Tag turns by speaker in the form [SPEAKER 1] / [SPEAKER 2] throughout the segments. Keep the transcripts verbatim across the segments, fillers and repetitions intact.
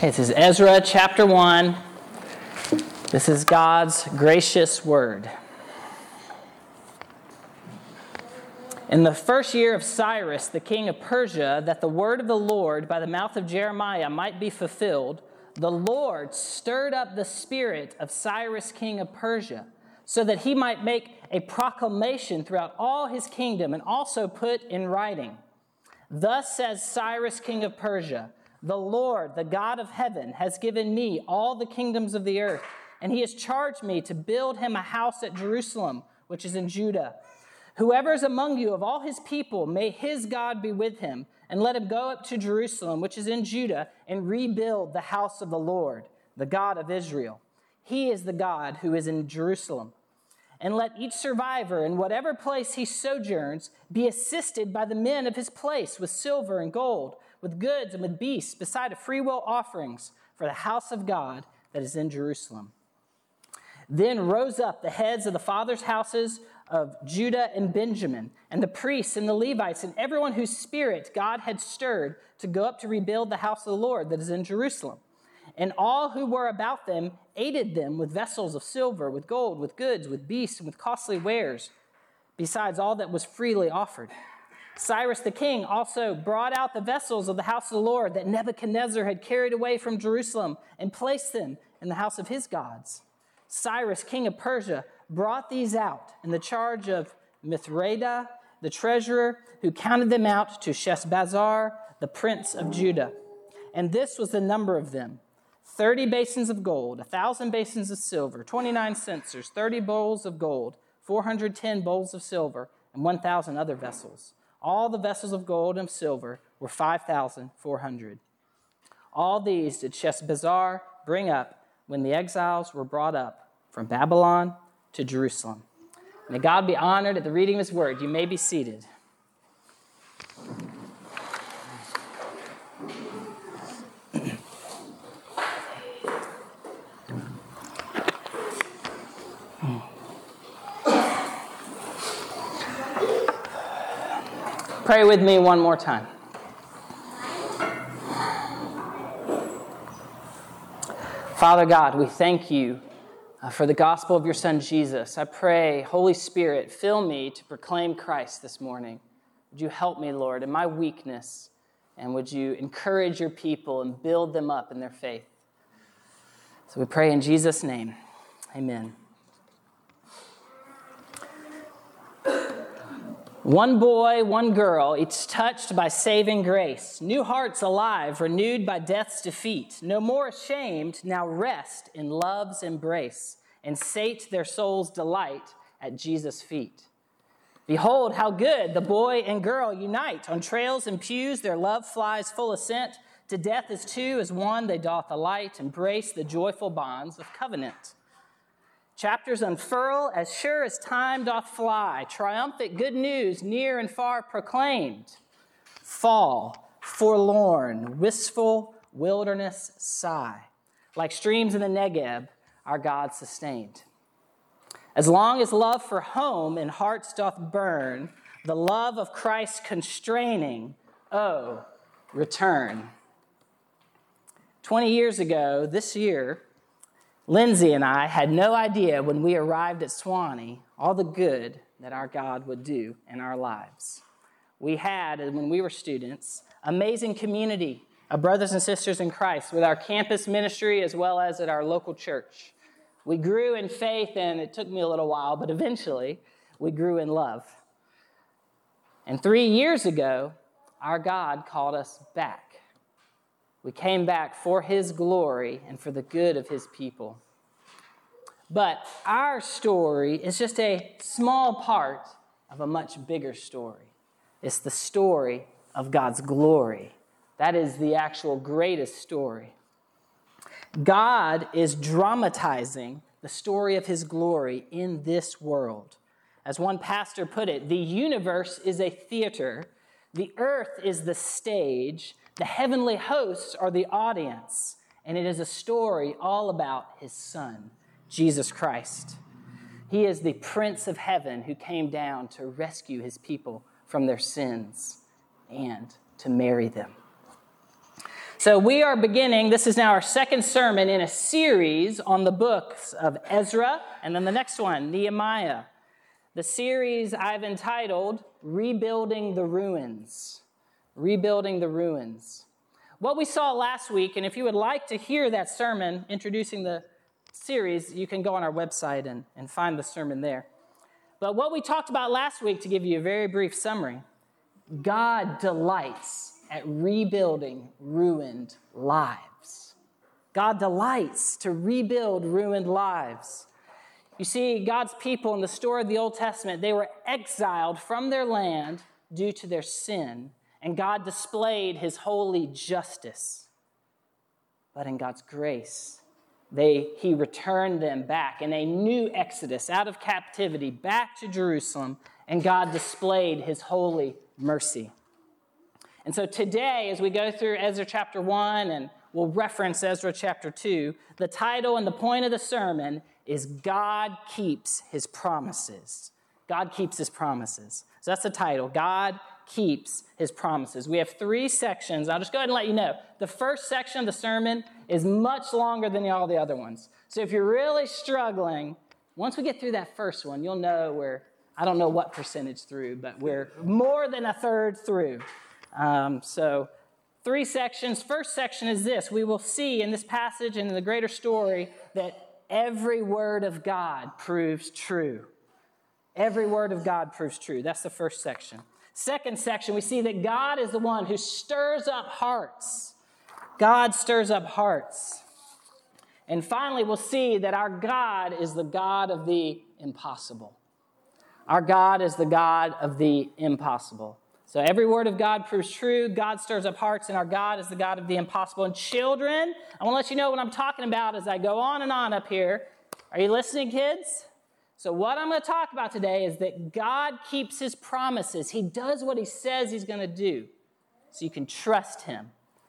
[SPEAKER 1] Okay, this is Ezra chapter one. This is God's gracious word. In the first year of Cyrus, the king of Persia, that the word of the Lord by the mouth of Jeremiah might be fulfilled, the Lord stirred up the spirit of Cyrus, king of Persia, so that he might make a proclamation throughout all his kingdom and also put in writing. Thus says Cyrus, king of Persia, the Lord, the God of heaven, has given me all the kingdoms of the earth, and he has charged me to build him a house at Jerusalem, which is in Judah. Whoever is among you of all his people, may his God be with him, and let him go up to Jerusalem, which is in Judah, and rebuild the house of the Lord, the God of Israel. He is the God who is in Jerusalem. And let each survivor, in whatever place he sojourns, be assisted by the men of his place with silver and gold, with goods and with beasts, beside of freewill offerings for the house of God that is in Jerusalem. Then rose up the heads of the fathers' houses of Judah and Benjamin, and the priests and the Levites, and everyone whose spirit God had stirred to go up to rebuild the house of the Lord that is in Jerusalem. And all who were about them aided them with vessels of silver, with gold, with goods, with beasts, and with costly wares, besides all that was freely offered. Cyrus the king also brought out the vessels of the house of the Lord that Nebuchadnezzar had carried away from Jerusalem and placed them in the house of his gods. Cyrus, king of Persia, brought these out in the charge of Mithredath, the treasurer, who counted them out to Sheshbazzar, the prince of Judah. And this was the number of them: thirty basins of gold, a thousand basins of silver, twenty-nine censers, thirty bowls of gold, four hundred ten bowls of silver, and one thousand other vessels. All the vessels of gold and silver were five thousand four hundred. All these did Sheshbazzar bring up when the exiles were brought up from Babylon to Jerusalem. May God be honored at the reading of his word. You may be seated. Pray with me one more time. Father God, we thank you uh, for the gospel of your Son, Jesus. I pray, Holy Spirit, fill me to proclaim Christ this morning. Would you help me, Lord, in my weakness, and would you encourage your people and build them up in their faith? So we pray in Jesus' name. Amen. One boy, one girl, each touched by saving grace. New hearts alive, renewed by death's defeat. No more ashamed, now rest in love's embrace, and sate their soul's delight at Jesus' feet. Behold how good the boy and girl unite. On trails and pews their love flies full ascent. To death as two, as one they doth alight, embrace the joyful bonds of covenant. Chapters unfurl as sure as time doth fly, triumphant good news near and far proclaimed. Fall, forlorn, wistful wilderness sigh, like streams in the Negeb, our God sustained. As long as love for home in hearts doth burn, the love of Christ constraining, oh, return. Twenty years ago, this year, Lindsay and I had no idea when we arrived at Sewanee all the good that our God would do in our lives. We had, when we were students, amazing community of brothers and sisters in Christ with our campus ministry as well as at our local church. We grew in faith, and it took me a little while, but eventually we grew in love. And three years ago, our God called us back. We came back for his glory and for the good of his people. But our story is just a small part of a much bigger story. It's the story of God's glory. That is the actual greatest story. God is dramatizing the story of his glory in this world. As one pastor put it, the universe is a theater, the earth is the stage, the heavenly hosts are the audience, and it is a story all about his Son, Jesus Christ. He is the Prince of Heaven who came down to rescue his people from their sins and to marry them. So we are beginning, this is now our second sermon in a series on the books of Ezra, and then the next one, Nehemiah. The series I've entitled, Rebuilding the Ruins. Rebuilding the Ruins. What we saw last week, and if you would like to hear that sermon introducing the series, you can go on our website and, and find the sermon there. But what we talked about last week, to give you a very brief summary, God delights at rebuilding ruined lives. God delights to rebuild ruined lives. You see, God's people in the story of the Old Testament, they were exiled from their land due to their sin, and God displayed his holy justice. But in God's grace, they, he returned them back in a new exodus out of captivity back to Jerusalem, and God displayed his holy mercy. And so today, as we go through Ezra chapter one, and we'll reference Ezra chapter two, the title and the point of the sermon is God Keeps His Promises. God keeps His promises. So that's the title, God Keeps His Promises. We have three sections. I'll just go ahead and let you know. The first section of the sermon is much longer than all the other ones. So if you're really struggling, once we get through that first one, you'll know we're, I don't know what percentage through, but we're more than a third through. Um, so three sections. First section is this. We will see in this passage and in the greater story that every word of God proves true. Every word of God proves true. That's the first section. Second section, we see that God is the one who stirs up hearts. God stirs up hearts. And finally, we'll see that our God is the God of the impossible. Our God is the God of the impossible. So every word of God proves true. God stirs up hearts, and our God is the God of the impossible. And children, I want to let you know what I'm talking about as I go on and on up here. Are you listening, kids? So what I'm going to talk about today is that God keeps his promises. He does what he says he's going to do, so you can trust him.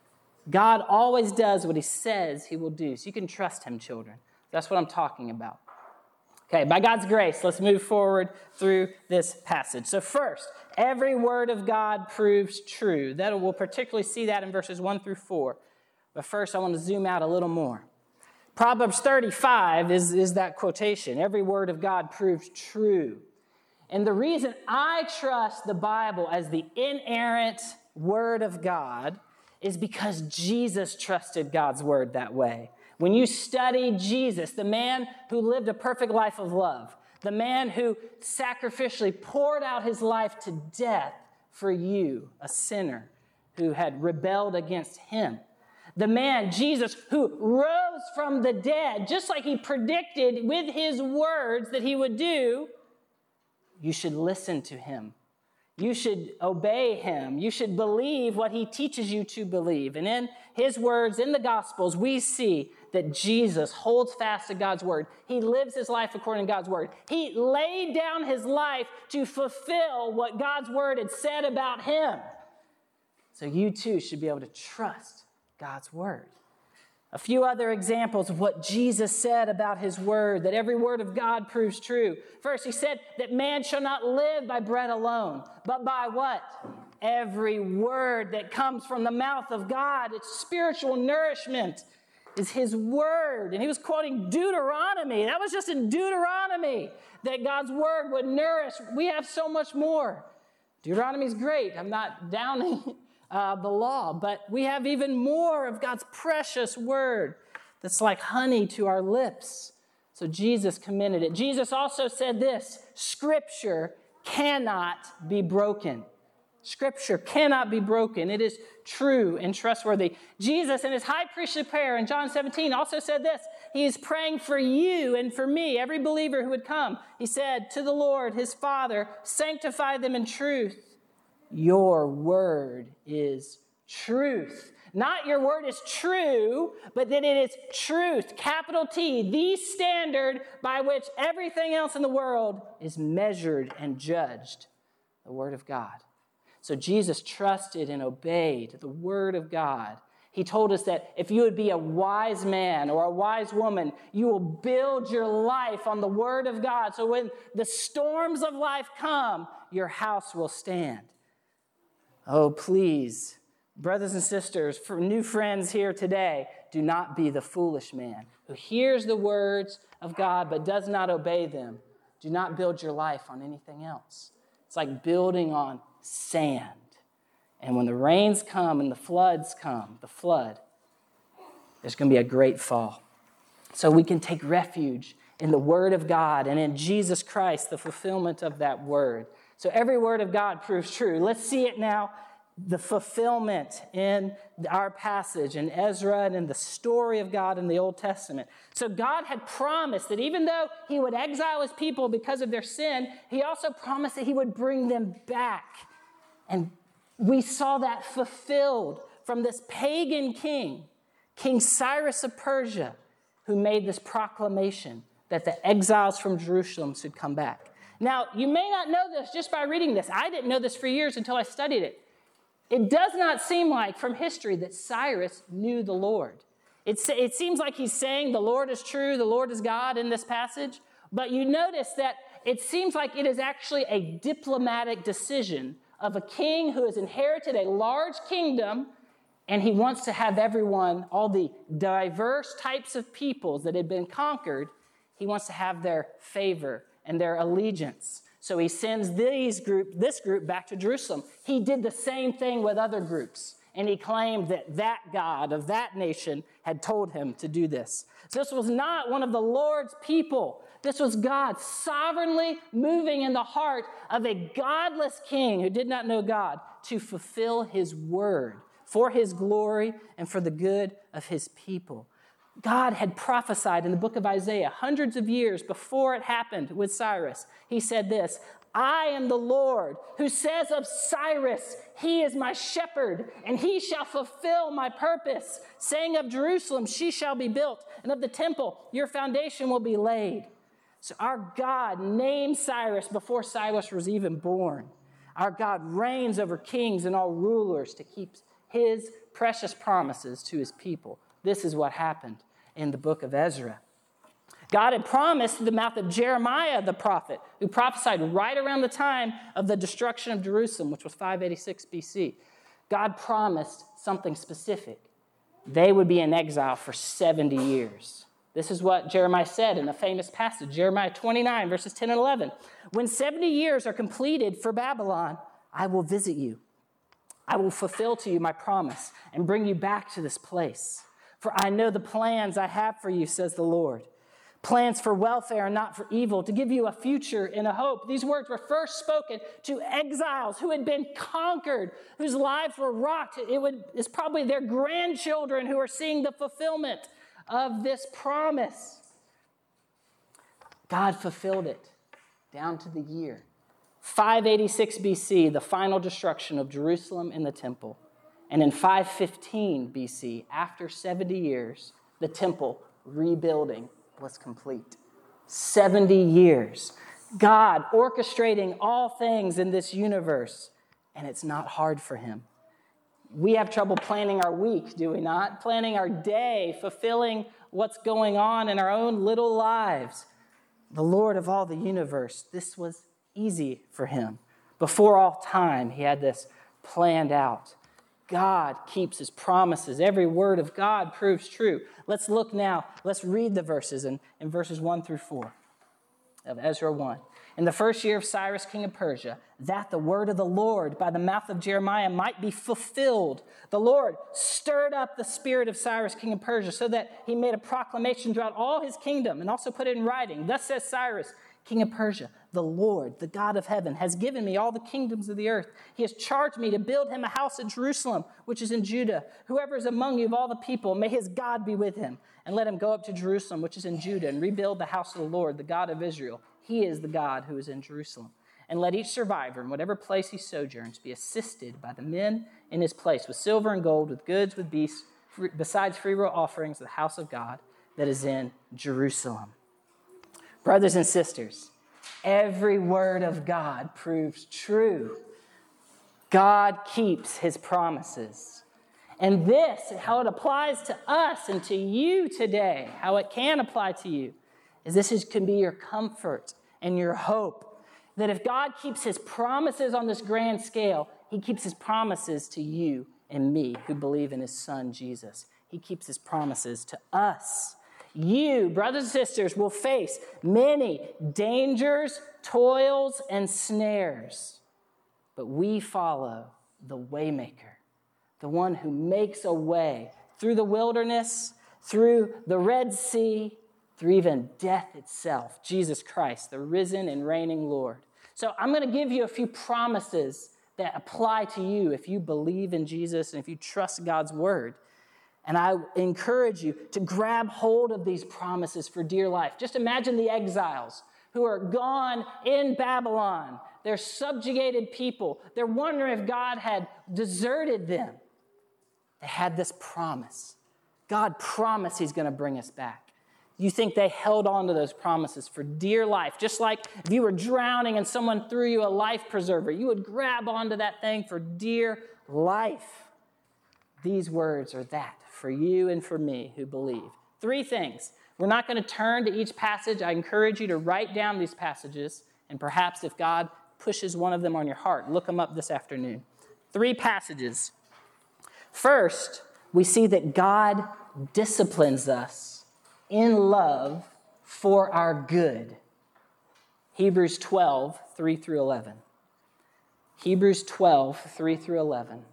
[SPEAKER 1] God always does what he says he will do, so you can trust him, children. That's what I'm talking about. Okay, by God's grace, let's move forward through this passage. So first, every word of God proves true. That we'll particularly see that in verses one through four. But first, I want to zoom out a little more. Proverbs thirty-five is, is that quotation. Every word of God proves true. And the reason I trust the Bible as the inerrant word of God is because Jesus trusted God's word that way. When you study Jesus, the man who lived a perfect life of love, the man who sacrificially poured out his life to death for you, a sinner who had rebelled against him, the man, Jesus, who rose from the dead, just like he predicted with his words that he would do, you should listen to him. You should obey him. You should believe what he teaches you to believe. And in his words, in the Gospels, we see that Jesus holds fast to God's word. He lives his life according to God's word. He laid down his life to fulfill what God's word had said about him. So you too should be able to trust God's word. A few other examples of what Jesus said about his word, that every word of God proves true. First, he said that man shall not live by bread alone, but by what? Every word that comes from the mouth of God. It's spiritual nourishment is his word. And he was quoting Deuteronomy. That was just in Deuteronomy that God's word would nourish. We have so much more. Deuteronomy is great. I'm not downing Uh, the law, but we have even more of God's precious word that's like honey to our lips. So Jesus commended it. Jesus also said this, Scripture cannot be broken. Scripture cannot be broken. It is true and trustworthy. Jesus, in his high priestly prayer in John seventeen, also said this. He is praying for you and for me, every believer who would come. He said to the Lord, his Father, sanctify them in truth. Your word is truth. Not your word is true, but that it is truth, capital T, the standard by which everything else in the world is measured and judged, the word of God. So Jesus trusted and obeyed the word of God. He told us that if you would be a wise man or a wise woman, you will build your life on the word of God. So when the storms of life come, your house will stand. Oh, please, Brothers and sisters, for new friends here today, do not be the foolish man who hears the words of God but does not obey them. Do not build your life on anything else. It's like building on sand. And when the rains come and the floods come, the flood, there's going to be a great fall. So we can take refuge in the Word of God and in Jesus Christ, the fulfillment of that Word. So every word of God proves true. Let's see it now, the fulfillment in our passage in Ezra and in the story of God in the Old Testament. So God had promised that even though he would exile his people because of their sin, he also promised that he would bring them back. And we saw that fulfilled from this pagan king, King Cyrus of Persia, who made this proclamation that the exiles from Jerusalem should come back. Now, you may not know this just by reading this. I didn't know this for years until I studied it. It does not seem like from history that Cyrus knew the Lord. It's, it seems like he's saying the Lord is true, the Lord is God in this passage. But you notice that it seems like it is actually a diplomatic decision of a king who has inherited a large kingdom, and he wants to have everyone, all the diverse types of peoples that had been conquered, he wants to have their favor and their allegiance. So he sends these group, this group back to Jerusalem. He did the same thing with other groups, and he claimed that that God of that nation had told him to do this. So this was not one of the Lord's people. This was God sovereignly moving in the heart of a godless king who did not know God to fulfill his word for his glory and for the good of his people. God had prophesied in the book of Isaiah hundreds of years before it happened with Cyrus. He said this, I am the Lord who says of Cyrus, he is my shepherd, and he shall fulfill my purpose. Saying of Jerusalem, she shall be built, and of the temple, your foundation will be laid. So our God named Cyrus before Cyrus was even born. Our God reigns over kings and all rulers to keep his precious promises to his people. This is what happened in the book of Ezra. God had promised through the mouth of Jeremiah the prophet, who prophesied right around the time of the destruction of Jerusalem, which was five eighty-six B C. God promised something specific. They would be in exile for seventy years. This is what Jeremiah said in a famous passage, Jeremiah twenty-nine, verses ten and eleven. When seventy years are completed for Babylon, I will visit you. I will fulfill to you my promise and bring you back to this place. For I know the plans I have for you, says the Lord. Plans for welfare and not for evil, to give you a future and a hope. These words were first spoken to exiles who had been conquered, whose lives were rocked. It would, it's probably their grandchildren who are seeing the fulfillment of this promise. God fulfilled it down to the year five eighty-six B C, the final destruction of Jerusalem and the temple. And in five fifteen B C, after seventy years, the temple rebuilding was complete. seventy years. God orchestrating all things in this universe, and it's not hard for him. We have trouble planning our week, do we not? Planning our day, fulfilling what's going on in our own little lives. The Lord of all the universe, this was easy for him. Before all time, he had this planned out. God keeps his promises. Every word of God proves true. Let's look now. Let's read the verses in, in verses one through four of Ezra one. In the first year of Cyrus, king of Persia, that the word of the Lord by the mouth of Jeremiah might be fulfilled, the Lord stirred up the spirit of Cyrus, king of Persia, so that he made a proclamation throughout all his kingdom and also put it in writing. Thus says Cyrus, king of Persia, the Lord, the God of heaven, has given me all the kingdoms of the earth. He has charged me to build him a house in Jerusalem, which is in Judah. Whoever is among you of all the people, may his God be with him. And let him go up to Jerusalem, which is in Judah, and rebuild the house of the Lord, the God of Israel. He is the God who is in Jerusalem. And let each survivor, in whatever place he sojourns, be assisted by the men in his place with silver and gold, with goods, with beasts, besides freewill offerings of the house of God that is in Jerusalem. Brothers and sisters, every word of God proves true. God keeps his promises. And this, how it applies to us and to you today, how it can apply to you, is this is, can be your comfort and your hope. That if God keeps his promises on this grand scale, he keeps his promises to you and me who believe in his son, Jesus. He keeps his promises to us. You, brothers and sisters, will face many dangers, toils, and snares. But we follow the waymaker, the one who makes a way through the wilderness, through the Red Sea, through even death itself, Jesus Christ, the risen and reigning Lord. So I'm going to give you a few promises that apply to you if you believe in Jesus and if you trust God's word. And I encourage you to grab hold of these promises for dear life. Just imagine the exiles who are gone in Babylon. They're subjugated people. They're wondering if God had deserted them. They had this promise. God promised he's going to bring us back. You think they held on to those promises for dear life. Just like if you were drowning and someone threw you a life preserver, you would grab onto that thing for dear life. These words are that for you and for me who believe. Three things. We're not going to turn to each passage. I encourage you to write down these passages, and perhaps if God pushes one of them on your heart, look them up this afternoon. Three passages. First, we see that God disciplines us in love for our good. Hebrews twelve, three through eleven. Hebrews twelve, three through eleven.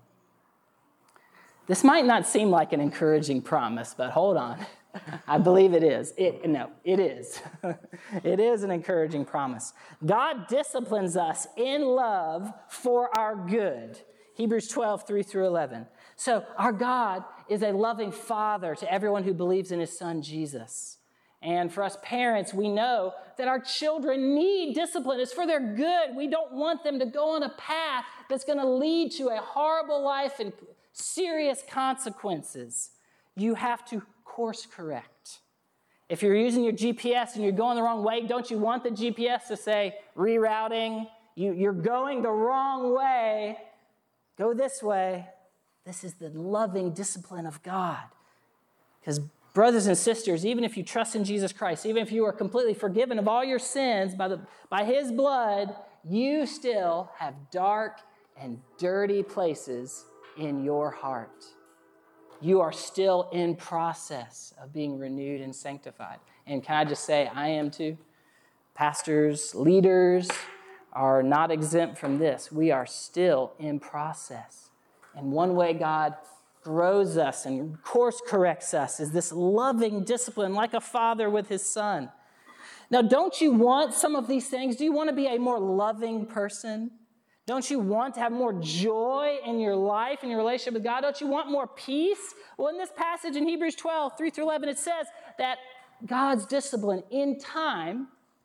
[SPEAKER 1] This might not seem like an encouraging promise, but hold on. I believe it is. It, no, it is. It is an encouraging promise. God disciplines us in love for our good. Hebrews twelve, three through eleven. So our God is a loving Father to everyone who believes in his Son, Jesus. And for us parents, we know that our children need discipline. It's for their good. We don't want them to go on a path that's going to lead to a horrible life and serious consequences. You have to course correct. If you're using your G P S and you're going the wrong way, don't you want the G P S to say, rerouting? You, you're going the wrong way. Go this way. This is the loving discipline of God. Because brothers and sisters, even if you trust in Jesus Christ, even if you are completely forgiven of all your sins by, the, by his blood, you still have dark and dirty places in your heart. You are still in process of being renewed and sanctified. And can I just say, I am too. Pastors, leaders are not exempt from this. We are still in process. And one way God grows us and course corrects us is this loving discipline, like a father with his son. Now, don't you want some of these things? Do you want to be a more loving person? Don't you want to have more joy in your life, in your relationship with God? Don't you want more peace? Well, in this passage in Hebrews twelve, three through eleven, it says that God's discipline in time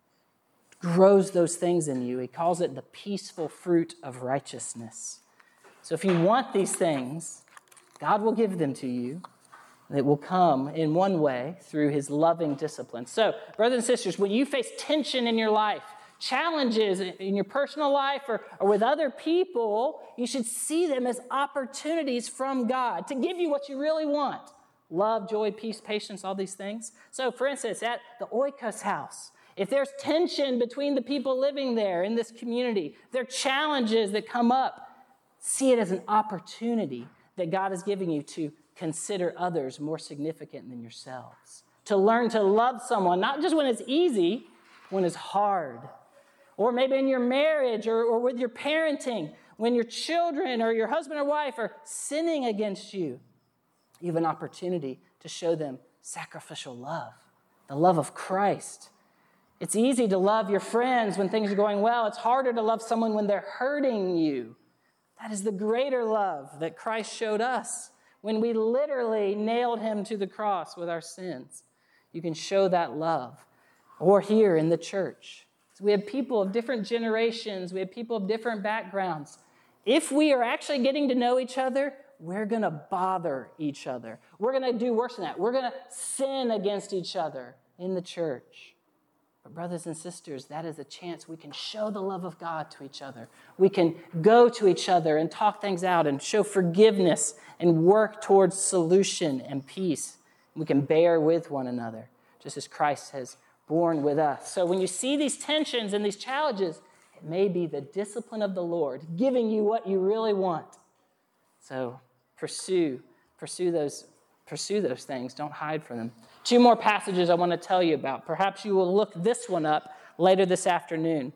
[SPEAKER 1] grows those things in you. He calls it the peaceful fruit of righteousness. So if you want these things, God will give them to you. It will come in one way through his loving discipline. So, brothers and sisters, when you face tension in your life, challenges in your personal life or, or with other people, you should see them as opportunities from God to give you what you really want. Love, joy, peace, patience, all these things. So, for instance, at the Oikos house, if there's tension between the people living there in this community, there are challenges that come up, see it as an opportunity that God is giving you to consider others more significant than yourselves. To learn to love someone, not just when it's easy, when it's hard. Or maybe in your marriage or, or with your parenting, when your children or your husband or wife are sinning against you. You have an opportunity to show them sacrificial love, the love of Christ. It's easy to love your friends when things are going well. It's harder to love someone when they're hurting you. That is the greater love that Christ showed us when we literally nailed him to the cross with our sins. You can show that love. Or here in the church. So we have people of different generations. We have people of different backgrounds. If we are actually getting to know each other, we're going to bother each other. We're going to do worse than that. We're going to sin against each other in the church. But brothers and sisters, that is a chance we can show the love of God to each other. We can go to each other and talk things out and show forgiveness and work towards solution and peace. We can bear with one another, just as Christ has borne with us. So when you see these tensions and these challenges, it may be the discipline of the Lord giving you what you really want. So Pursue, pursue those, pursue those things. Don't hide from them. Two more passages I want to tell you about. Perhaps you will look this one up later this afternoon.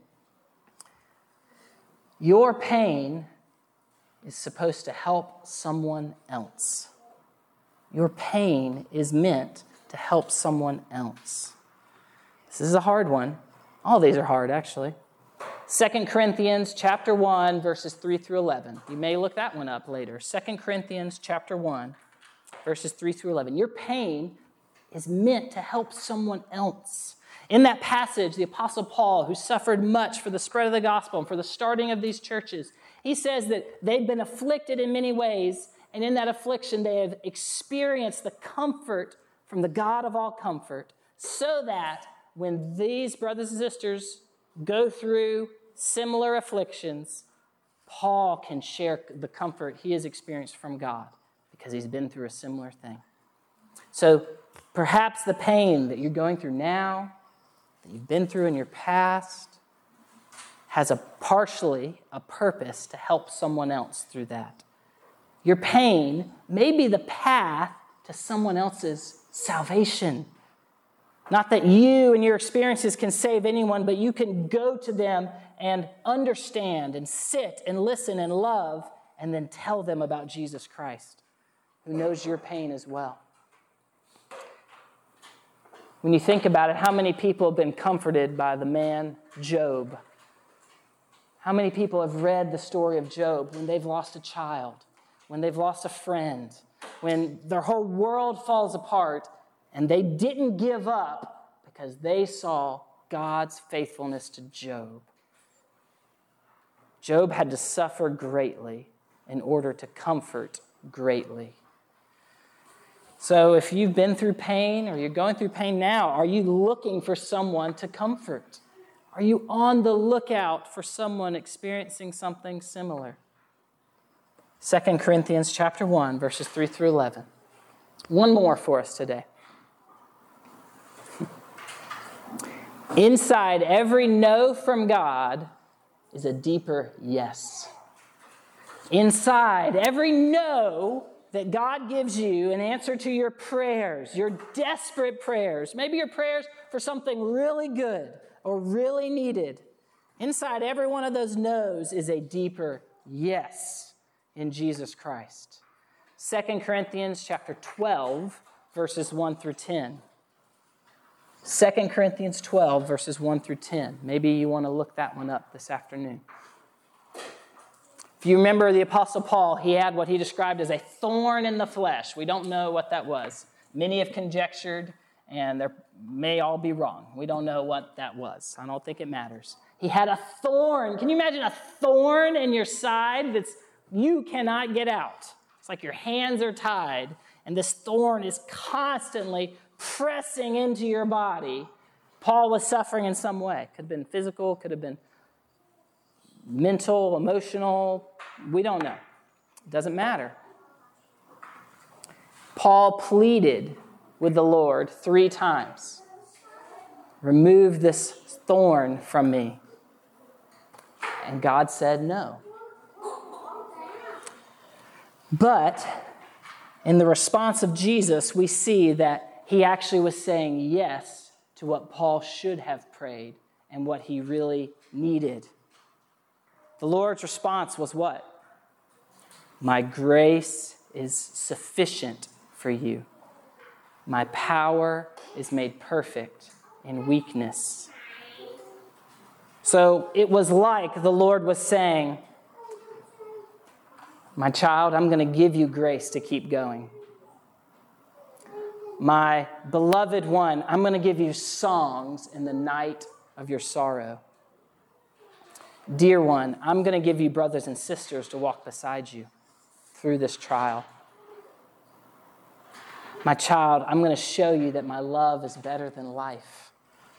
[SPEAKER 1] Your pain is supposed to help someone else. Your pain is meant to help someone else. This is a hard one. All these are hard, actually. Second Corinthians chapter one, verses three through eleven. You may look that one up later. Second Corinthians chapter one, verses three through eleven. Your pain is meant to help someone else. In that passage, the Apostle Paul, who suffered much for the spread of the gospel and for the starting of these churches, he says that they've been afflicted in many ways, and in that affliction they have experienced the comfort from the God of all comfort, so that when these brothers and sisters go through similar afflictions, Paul can share the comfort he has experienced from God because he's been through a similar thing. So perhaps the pain that you're going through now, that you've been through in your past, has a partially a purpose to help someone else through that. Your pain may be the path to someone else's salvation. Not that you and your experiences can save anyone, but you can go to them and understand and sit and listen and love and then tell them about Jesus Christ, who knows your pain as well. When you think about it, how many people have been comforted by the man Job? How many people have read the story of Job when they've lost a child, when they've lost a friend, when their whole world falls apart, and they didn't give up because they saw God's faithfulness to Job? Job had to suffer greatly in order to comfort greatly. So if you've been through pain or you're going through pain now, are you looking for someone to comfort? Are you on the lookout for someone experiencing something similar? Second Corinthians chapter one, verses three through eleven. One more for us today. Inside every no from God is a deeper yes. Inside every no that God gives you in answer to your prayers, your desperate prayers, maybe your prayers for something really good or really needed, inside every one of those no's is a deeper yes in Jesus Christ. Second Corinthians chapter twelve, verses one through ten. Second Corinthians twelve, verses one through ten. Maybe you want to look that one up this afternoon. If you remember the Apostle Paul, he had what he described as a thorn in the flesh. We don't know what that was. Many have conjectured, and there may all be wrong. We don't know what that was. I don't think it matters. He had a thorn. Can you imagine a thorn in your side that's you cannot get out? It's like your hands are tied, and this thorn is constantly pressing into your body. Paul was suffering in some way. Could have been physical, could have been mental, emotional. We don't know. It doesn't matter. Paul pleaded with the Lord three times. Remove this thorn from me. And God said no. But in the response of Jesus, we see that he actually was saying yes to what Paul should have prayed and what he really needed. The Lord's response was what? My grace is sufficient for you. My power is made perfect in weakness. So it was like the Lord was saying, my child, I'm going to give you grace to keep going. My beloved one, I'm going to give you songs in the night of your sorrow. Dear one, I'm going to give you brothers and sisters to walk beside you through this trial. My child, I'm going to show you that my love is better than life.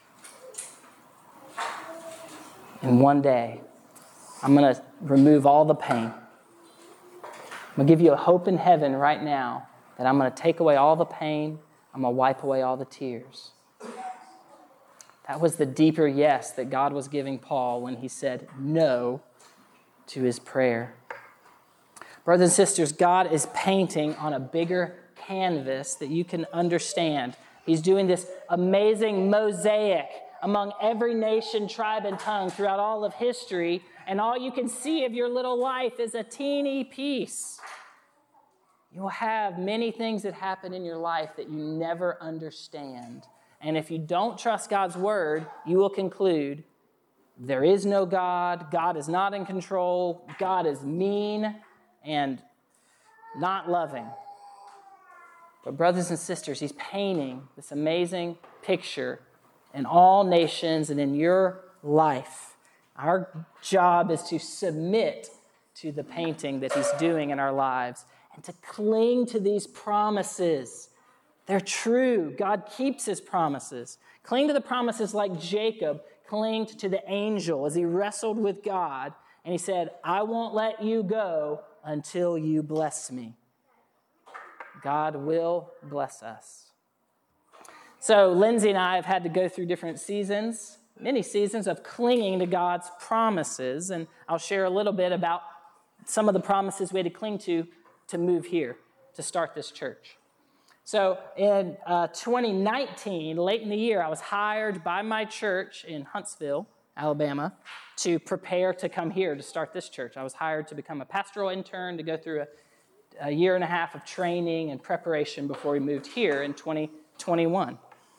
[SPEAKER 1] And one day, I'm going to remove all the pain. I'm going to give you a hope in heaven right now that I'm going to take away all the pain. I'm going to wipe away all the tears. That was the deeper yes that God was giving Paul when he said no to his prayer. Brothers and sisters, God is painting on a bigger canvas that you can understand. He's doing this amazing mosaic among every nation, tribe, and tongue throughout all of history, and all you can see of your little life is a teeny piece. You will have many things that happen in your life that you never understand. And if you don't trust God's word, you will conclude there is no God, God is not in control, God is mean and not loving. But brothers and sisters, he's painting this amazing picture in all nations and in your life. Our job is to submit to the painting that he's doing in our lives and to cling to these promises. They're true. God keeps his promises. Cling to the promises like Jacob clinged to the angel as he wrestled with God, and he said, I won't let you go until you bless me. God will bless us. So Lindsay and I have had to go through different seasons, many seasons of clinging to God's promises, and I'll share a little bit about some of the promises we had to cling to to move here, to start this church. So in uh, twenty nineteen, late in the year, I was hired by my church in Huntsville, Alabama, to prepare to come here to start this church. I was hired to become a pastoral intern, to go through a, a year and a half of training and preparation before we moved here in twenty twenty-one.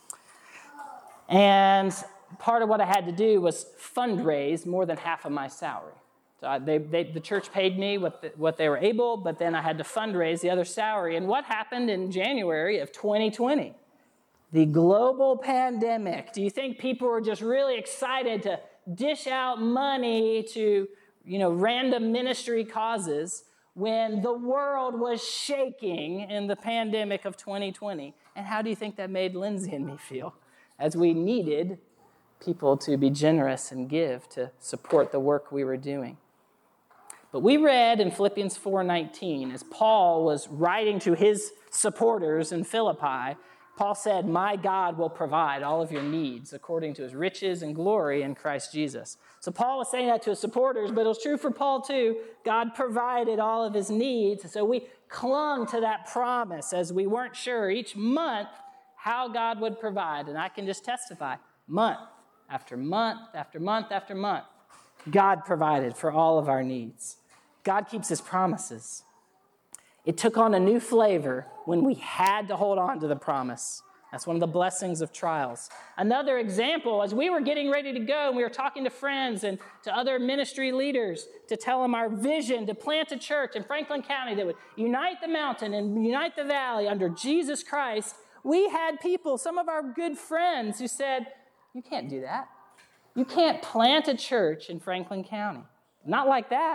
[SPEAKER 1] And part of what I had to do was fundraise more than half of my salary. So I, they, they, the church paid me what, the, what they were able, but then I had to fundraise the other salary. And what happened in January of twenty twenty? The global pandemic. Do you think people were just really excited to dish out money to, you know, random ministry causes when the world was shaking in the pandemic of twenty twenty? And how do you think that made Lindsay and me feel as we needed people to be generous and give to support the work we were doing? But we read in Philippians four nineteen, as Paul was writing to his supporters in Philippi, Paul said, my God will provide all of your needs according to his riches and glory in Christ Jesus. So Paul was saying that to his supporters, but it was true for Paul too. God provided all of his needs. So we clung to that promise as we weren't sure each month how God would provide. And I can just testify, month after month after month after month, God provided for all of our needs. God keeps his promises. It took on a new flavor when we had to hold on to the promise. That's one of the blessings of trials. Another example, as we were getting ready to go, and we were talking to friends and to other ministry leaders to tell them our vision to plant a church in Franklin County that would unite the mountain and unite the valley under Jesus Christ, we had people, some of our good friends, who said, you can't do that. You can't plant a church in Franklin County. Not like that.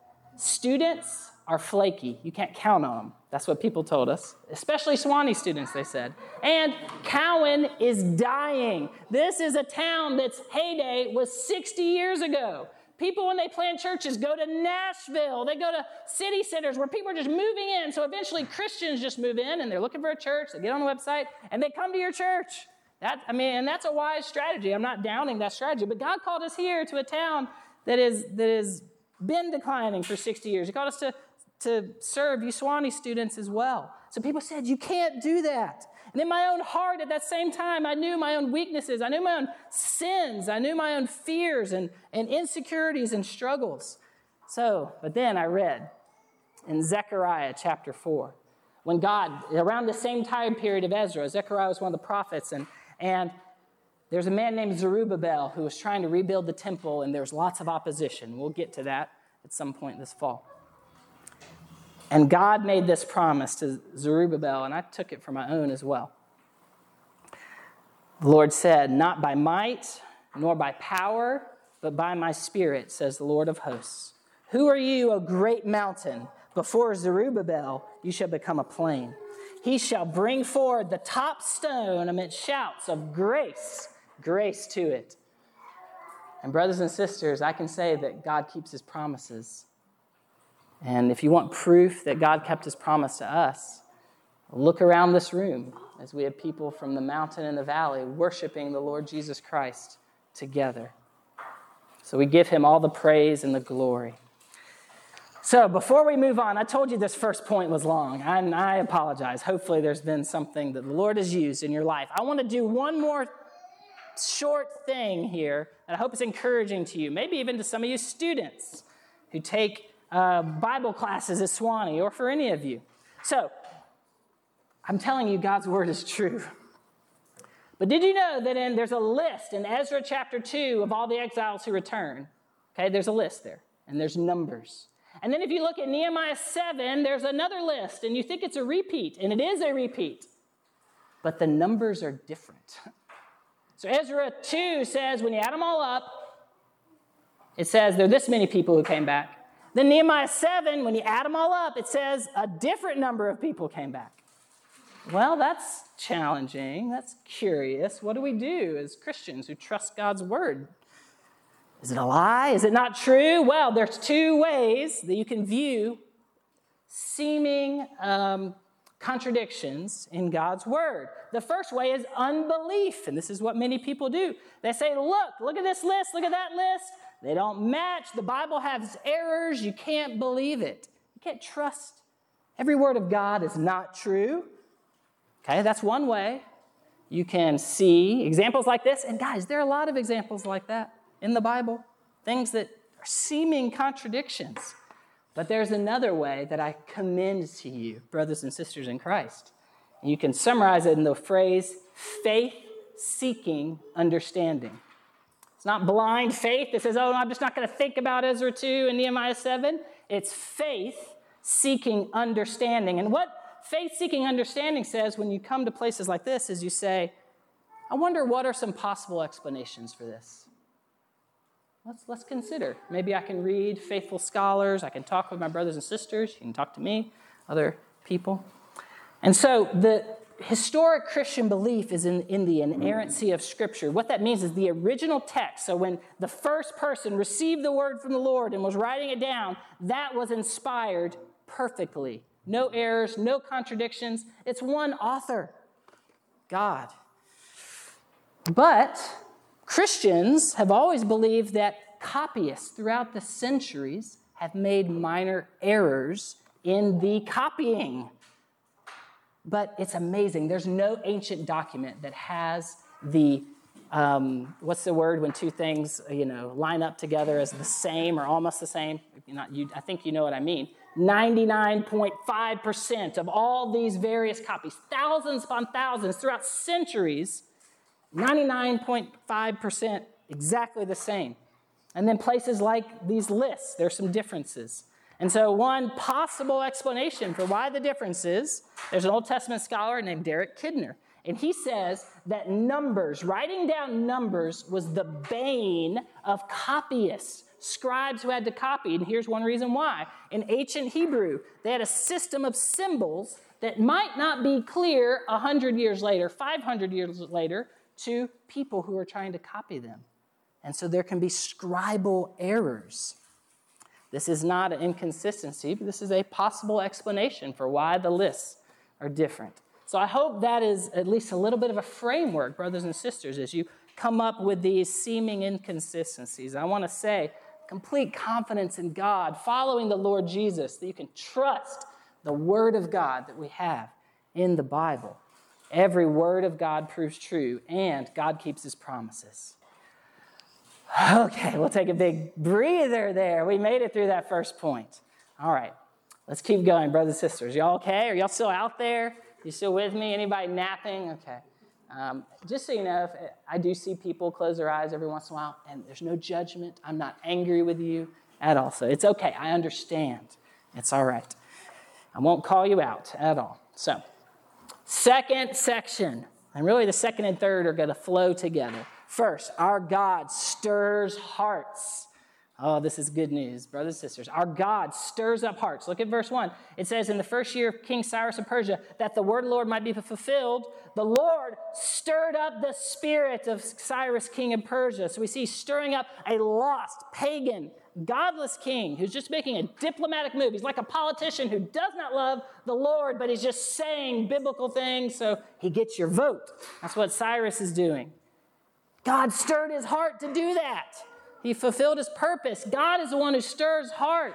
[SPEAKER 1] Students are flaky. You can't count on them. That's what people told us, especially Sewanee students, they said. And Cowan is dying. This is a town that's heyday was sixty years ago. People, when they plant churches, go to Nashville. They go to city centers where people are just moving in. So eventually Christians just move in, and they're looking for a church. They get on the website, and they come to your church. That, I mean, and that's a wise strategy. I'm not downing that strategy. But God called us here to a town that is that has been declining for sixty years. He called us to, to serve Sewanee students as well. So people said, you can't do that. And in my own heart at that same time, I knew my own weaknesses. I knew my own sins. I knew my own fears and, and insecurities and struggles. So, but then I read in Zechariah chapter four, when God, around the same time period of Ezra, Zechariah was one of the prophets, and, and there's a man named Zerubbabel who was trying to rebuild the temple, and there's lots of opposition. We'll get to that at some point this fall. And God made this promise to Zerubbabel, and I took it for my own as well. The Lord said, not by might, nor by power, but by my Spirit, says the Lord of hosts. Who are you, O great mountain? Before Zerubbabel, you shall become a plain. He shall bring forward the top stone amid shouts of grace, grace to it. And brothers and sisters, I can say that God keeps his promises. And if you want proof that God kept his promise to us, look around this room as we have people from the mountain and the valley worshiping the Lord Jesus Christ together. So we give him all the praise and the glory. So before we move on, I told you this first point was long, and I apologize. Hopefully there's been something that the Lord has used in your life. I want to do one more short thing here that I hope is encouraging to you, maybe even to some of you students who take uh, Bible classes at Sewanee, or for any of you. So I'm telling you, God's word is true. But did you know that in, there's a list in Ezra chapter two of all the exiles who return? Okay, there's a list there, and there's numbers. And then if you look at Nehemiah seven, there's another list, and you think it's a repeat, and it is a repeat. But the numbers are different. So Ezra two says, when you add them all up, it says there are this many people who came back. Then Nehemiah seven, when you add them all up, it says a different number of people came back. Well, that's challenging. That's curious. What do we do as Christians who trust God's word? Is it a lie? Is it not true? Well, there's two ways that you can view seeming um, contradictions in God's word. The first way is unbelief, and this is what many people do. They say, look, look at this list, look at that list. They don't match. The Bible has errors. You can't believe it. You can't trust. Every word of God is not true. Okay, that's one way. You can see examples like this, and guys, there are a lot of examples like that in the Bible, things that are seeming contradictions. But there's another way that I commend to you, brothers and sisters in Christ. And you can summarize it in the phrase, faith-seeking understanding. It's not blind faith that says, oh, I'm just not going to think about Ezra two and Nehemiah seven. It's faith-seeking understanding. And what faith-seeking understanding says when you come to places like this is you say, I wonder what are some possible explanations for this? Let's, let's consider. Maybe I can read faithful scholars. I can talk with my brothers and sisters. You can talk to me, other people. And so the historic Christian belief is in, in the inerrancy of Scripture. What that means is the original text. So when the first person received the word from the Lord and was writing it down, that was inspired perfectly. No errors, no contradictions. It's one author, God. But Christians have always believed that copyists throughout the centuries have made minor errors in the copying. But it's amazing. There's no ancient document that has the, um, what's the word when two things, you know, line up together as the same or almost the same? Not you, I think you know what I mean. ninety-nine point five percent of all these various copies, thousands upon thousands throughout centuries, ninety-nine point five percent exactly the same. And then places like these lists, there's some differences. And so one possible explanation for why the difference is, there's an Old Testament scholar named Derek Kidner, and he says that numbers, writing down numbers was the bane of copyists, scribes who had to copy. And here's one reason why. In ancient Hebrew, they had a system of symbols that might not be clear one hundred years later, five hundred years later, to people who are trying to copy them. And so there can be scribal errors. This is not an inconsistency, but this is a possible explanation for why the lists are different. So I hope that is at least a little bit of a framework, brothers and sisters, as you come up with these seeming inconsistencies. I want to say complete confidence in God, following the Lord Jesus, that you can trust the Word of God that we have in the Bible. Every word of God proves true, and God keeps his promises. Okay, we'll take a big breather there. We made it through that first point. All right, let's keep going, brothers and sisters. Y'all okay? Are y'all still out there? You still with me? Anybody napping? Okay. Um, just so you know, if I do see people close their eyes every once in a while, and there's no judgment. I'm not angry with you at all. So it's okay. I understand. It's all right. I won't call you out at all. So, second section, and really the second and third are going to flow together. First, our God stirs hearts. Oh, this is good news, brothers and sisters. Our God stirs up hearts. Look at verse one. It says, in the first year of King Cyrus of Persia, that the word of the Lord might be fulfilled, the Lord stirred up the spirit of Cyrus, king of Persia. So we see stirring up a lost, pagan, godless king who's just making a diplomatic move. He's like a politician who does not love the Lord, but he's just saying biblical things so he gets your vote. That's what Cyrus is doing. God stirred his heart to do that. He fulfilled his purpose. God is the one who stirs hearts.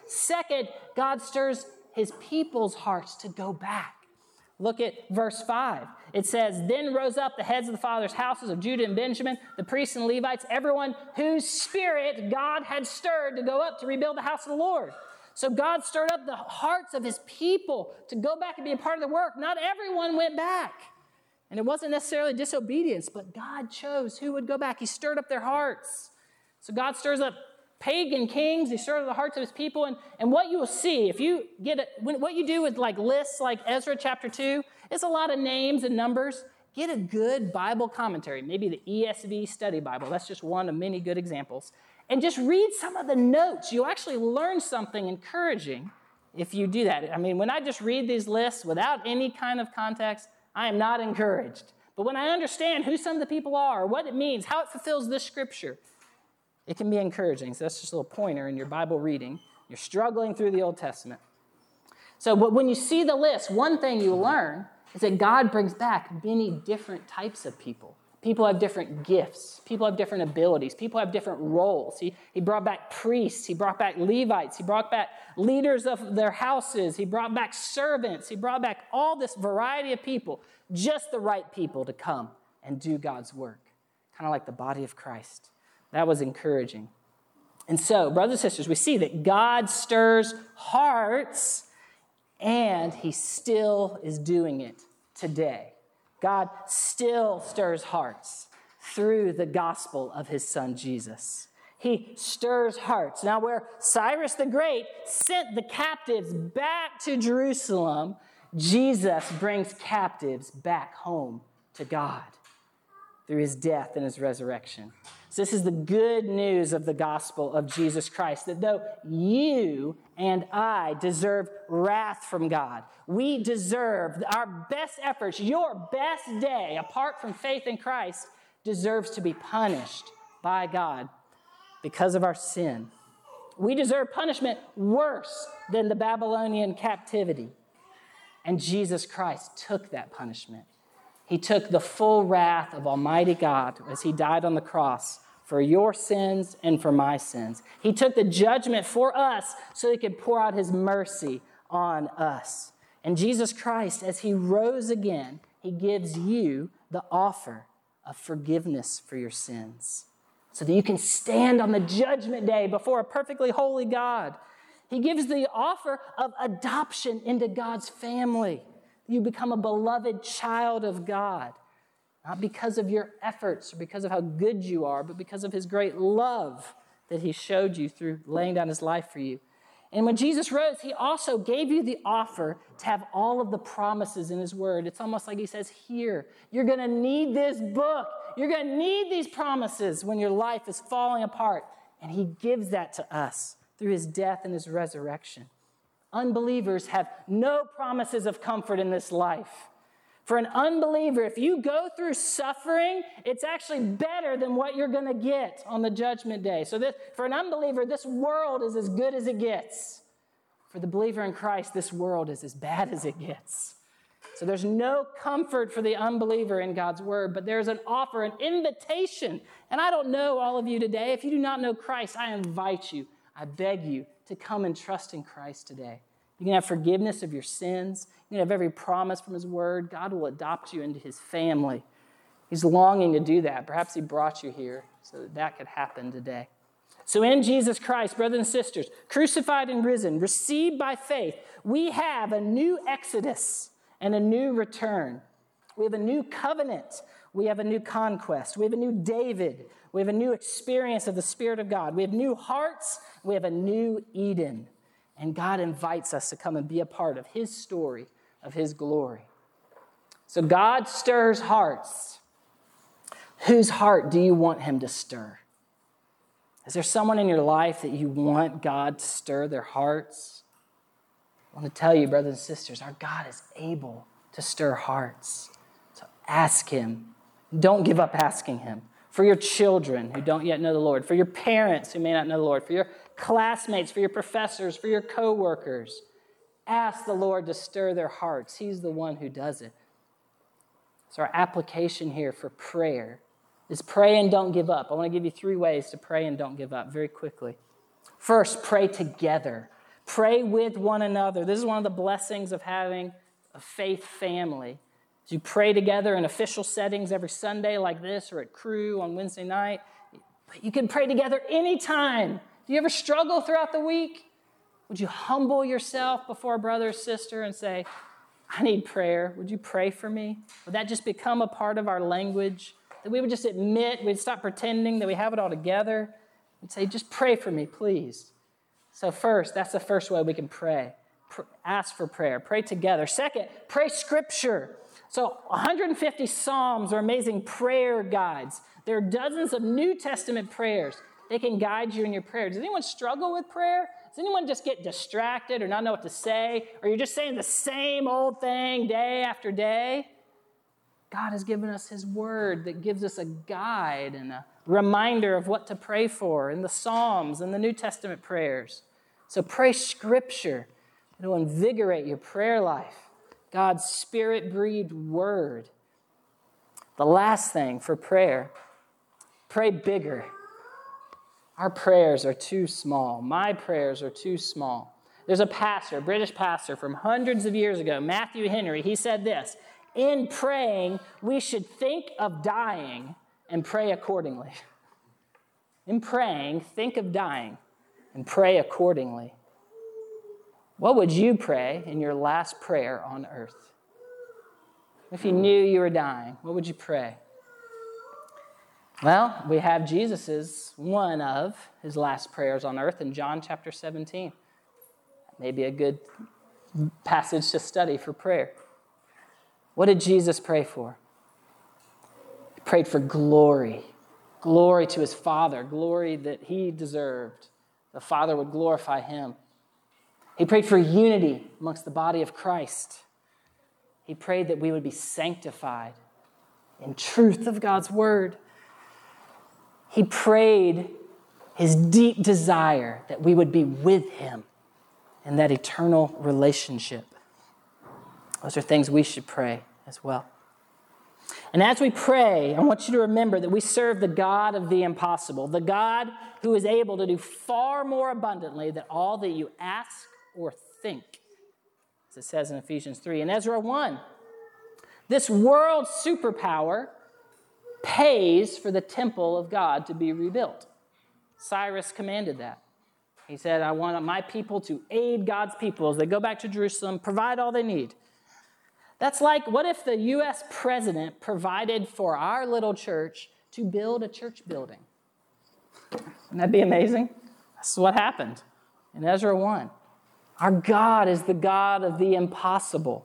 [SPEAKER 1] Second, God stirs his people's hearts to go back. Look at verse five. It says, then rose up the heads of the fathers' houses of Judah and Benjamin, the priests and Levites, everyone whose spirit God had stirred to go up to rebuild the house of the Lord. So God stirred up the hearts of his people to go back and be a part of the work. Not everyone went back. And it wasn't necessarily disobedience, but God chose who would go back. He stirred up their hearts. So God stirs up pagan kings. He stirs up the hearts of his people. And, and what you will see, if you get it, when, what you do with like lists like Ezra chapter two, it's a lot of names and numbers. Get a good Bible commentary, maybe the E S V Study Bible. That's just one of many good examples. And just read some of the notes. You'll actually learn something encouraging if you do that. I mean, when I just read these lists without any kind of context, I am not encouraged. But when I understand who some of the people are, what it means, how it fulfills this scripture, it can be encouraging. So that's just a little pointer in your Bible reading. You're struggling through the Old Testament. So but when you see the list, one thing you learn is that God brings back many different types of people. People have different gifts. People have different abilities. People have different roles. He, he brought back priests. He brought back Levites. He brought back leaders of their houses. He brought back servants. He brought back all this variety of people, just the right people to come and do God's work, kind of like the body of Christ. That was encouraging. And so, brothers and sisters, we see that God stirs hearts, and he still is doing it today. God still stirs hearts through the gospel of his son, Jesus. He stirs hearts. Now, where Cyrus the Great sent the captives back to Jerusalem, Jesus brings captives back home to God through his death and his resurrection. So this is the good news of the gospel of Jesus Christ, that though you and I deserve wrath from God, we deserve our best efforts, your best day, apart from faith in Christ, deserves to be punished by God because of our sin. We deserve punishment worse than the Babylonian captivity. And Jesus Christ took that punishment. He took the full wrath of Almighty God as he died on the cross for your sins and for my sins. He took the judgment for us so he could pour out his mercy on us. And Jesus Christ, as he rose again, he gives you the offer of forgiveness for your sins so that you can stand on the judgment day before a perfectly holy God. He gives the offer of adoption into God's family. You become a beloved child of God, not because of your efforts or because of how good you are, but because of his great love that he showed you through laying down his life for you. And when Jesus rose, he also gave you the offer to have all of the promises in his word. It's almost like he says, here, you're going to need this book. You're going to need these promises when your life is falling apart. And he gives that to us through his death and his resurrection. Unbelievers have no promises of comfort in this life. For an unbeliever, if you go through suffering, it's actually better than what you're going to get on the judgment day. So this, for an unbeliever, this world is as good as it gets. For the believer in Christ, this world is as bad as it gets. So there's no comfort for the unbeliever in God's word, but there's an offer, an invitation. And I don't know all of you today. If you do not know Christ, I invite you, I beg you to come and trust in Christ today. You can have forgiveness of your sins. You can have every promise from his word. God will adopt you into his family. He's longing to do that. Perhaps he brought you here so that that could happen today. So in Jesus Christ, brothers and sisters, crucified and risen, received by faith, we have a new exodus and a new return. We have a new covenant. We have a new conquest. We have a new David. We have a new experience of the Spirit of God. We have new hearts. We have a new Eden. And God invites us to come and be a part of his story, of his glory. So God stirs hearts. Whose heart do you want him to stir? Is there someone in your life that you want God to stir their hearts? I want to tell you, brothers and sisters, our God is able to stir hearts. So ask him. Don't give up asking him. For your children who don't yet know the Lord, for your parents who may not know the Lord, for your classmates, for your professors, for your co-workers, ask the Lord to stir their hearts. He's the one who does it. So our application here for prayer is pray and don't give up. I want to give you three ways to pray and don't give up very quickly. First, pray together. Pray with one another. This is one of the blessings of having a faith family. You pray together in official settings every Sunday like this, or at Crew on Wednesday night. But you can pray together anytime. Do you ever struggle throughout the week? Would you humble yourself before a brother or sister and say, I need prayer. Would you pray for me? Would that just become a part of our language? That we would just admit, we'd stop pretending that we have it all together. We'd say, just pray for me, please. So first, that's the first way we can pray. Pr- ask for prayer. Pray together. Second, pray Scripture. So one hundred fifty Psalms are amazing prayer guides. There are dozens of New Testament prayers. They can guide you in your prayer. Does anyone struggle with prayer? Does anyone just get distracted or not know what to say? Or you're just saying the same old thing day after day? God has given us His Word that gives us a guide and a reminder of what to pray for in the Psalms and the New Testament prayers. So pray Scripture. It will invigorate your prayer life. God's Spirit-breathed Word. The last thing for prayer, pray bigger. Our prayers are too small. My prayers are too small. There's a pastor, a British pastor from hundreds of years ago, Matthew Henry. He said this, in praying, we should think of dying and pray accordingly. In praying, think of dying and pray accordingly. What would you pray in your last prayer on earth? If you knew you were dying, what would you pray? Well, we have Jesus's one of his last prayers on earth in John chapter seventeen. Maybe a good passage to study for prayer. What did Jesus pray for? He prayed for glory. Glory to his Father. Glory that he deserved. The Father would glorify him. He prayed for unity amongst the body of Christ. He prayed that we would be sanctified in truth of God's word. He prayed his deep desire that we would be with him in that eternal relationship. Those are things we should pray as well. And as we pray, I want you to remember that we serve the God of the impossible, the God who is able to do far more abundantly than all that you ask or think, as it says in Ephesians three. In Ezra one, this world superpower pays for the temple of God to be rebuilt. Cyrus commanded that. He said, I want my people to aid God's people as they go back to Jerusalem, provide all they need. That's like, what if the U S president provided for our little church to build a church building? Wouldn't that be amazing? That's what happened in Ezra one. Our God is the God of the impossible.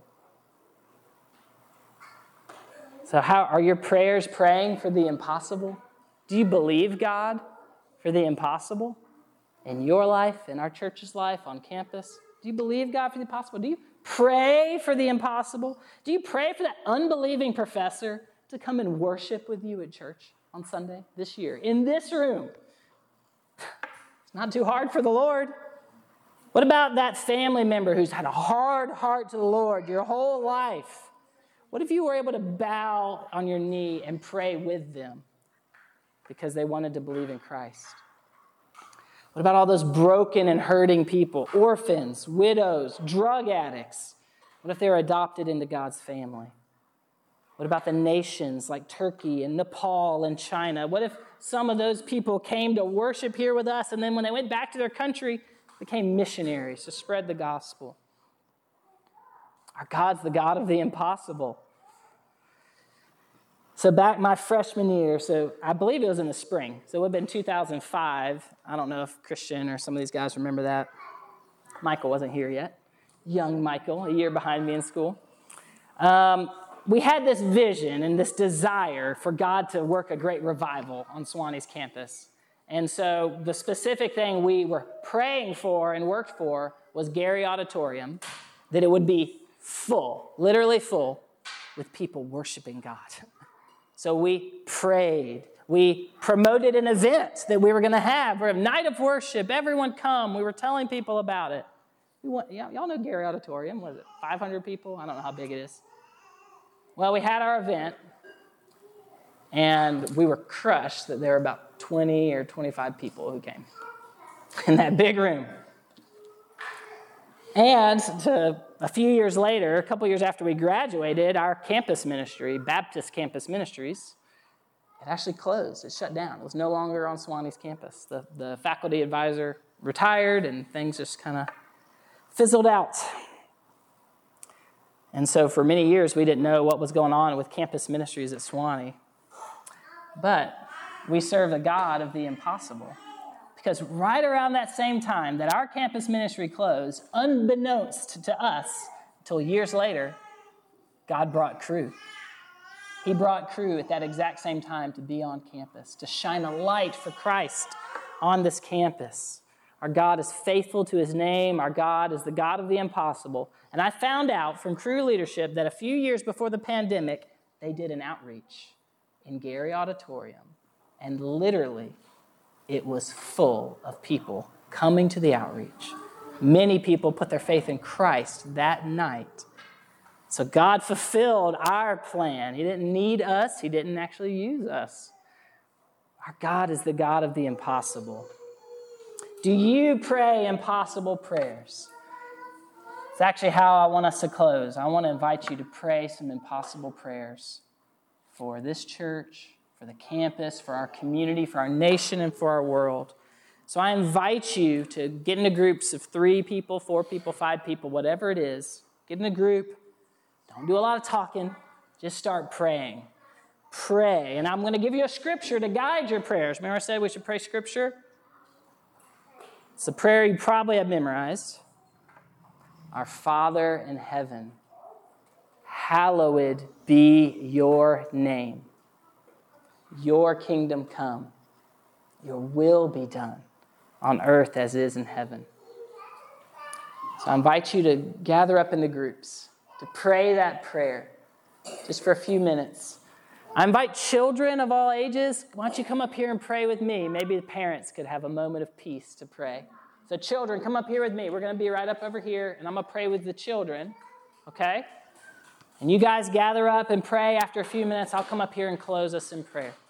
[SPEAKER 1] So how are your prayers praying for the impossible? Do you believe God for the impossible in your life, in our church's life, on campus? Do you believe God for the impossible? Do you pray for the impossible? Do you pray for that unbelieving professor to come and worship with you at church on Sunday this year, in this room? It's not too hard for the Lord. What about that family member who's had a hard heart to the Lord your whole life? What if you were able to bow on your knee and pray with them because they wanted to believe in Christ? What about all those broken and hurting people, orphans, widows, drug addicts? What if they were adopted into God's family? What about the nations like Turkey and Nepal and China? What if some of those people came to worship here with us, and then when they went back to their country, became missionaries to spread the gospel? Our God's the God of the impossible. So back my freshman year, so I believe it was in the spring. So it would have been two thousand five. I don't know if Christian or some of these guys remember that. Michael wasn't here yet. Young Michael, a year behind me in school. Um, we had this vision and this desire for God to work a great revival on Sewanee's campus. And so the specific thing we were praying for and worked for was Gary Auditorium, that it would be full, literally full, with people worshiping God. So we prayed. We promoted an event that we were going to have. We're a night of worship. Everyone come. We were telling people about it. We want, y'all know Gary Auditorium. Was it five hundred people? I don't know how big it is. Well, we had our event, and we were crushed that there were about twenty or twenty-five people who came in that big room. And to, a few years later, a couple years after we graduated, our campus ministry, Baptist Campus Ministries, it actually closed. It shut down. It was no longer on Sewanee's campus. The, the faculty advisor retired, and things just kind of fizzled out. And so for many years, we didn't know what was going on with campus ministries at Sewanee. But we serve the God of the impossible. Because right around that same time that our campus ministry closed, unbeknownst to us, until years later, God brought Cru. He brought Cru at that exact same time to be on campus, to shine a light for Christ on this campus. Our God is faithful to his name. Our God is the God of the impossible. And I found out from Cru leadership that a few years before the pandemic, they did an outreach in Gary Auditorium. And literally, it was full of people coming to the outreach. Many people put their faith in Christ that night. So God fulfilled our plan. He didn't need us. He didn't actually use us. Our God is the God of the impossible. Do you pray impossible prayers? It's actually how I want us to close. I want to invite you to pray some impossible prayers for this church, for the campus, for our community, for our nation, and for our world. So I invite you to get into groups of three people, four people, five people, whatever it is. Get in a group. Don't do a lot of talking. Just start praying. Pray. And I'm going to give you a scripture to guide your prayers. Remember I said we should pray scripture? It's a prayer you probably have memorized. Our Father in heaven, hallowed be your name. Your kingdom come. Your will be done on earth as it is in heaven. So I invite you to gather up into groups, to pray that prayer just for a few minutes. I invite children of all ages. Why don't you come up here and pray with me? Maybe the parents could have a moment of peace to pray. So children, come up here with me. We're going to be right up over here, and I'm going to pray with the children, okay? And you guys gather up and pray. After a few minutes, I'll come up here and close us in prayer.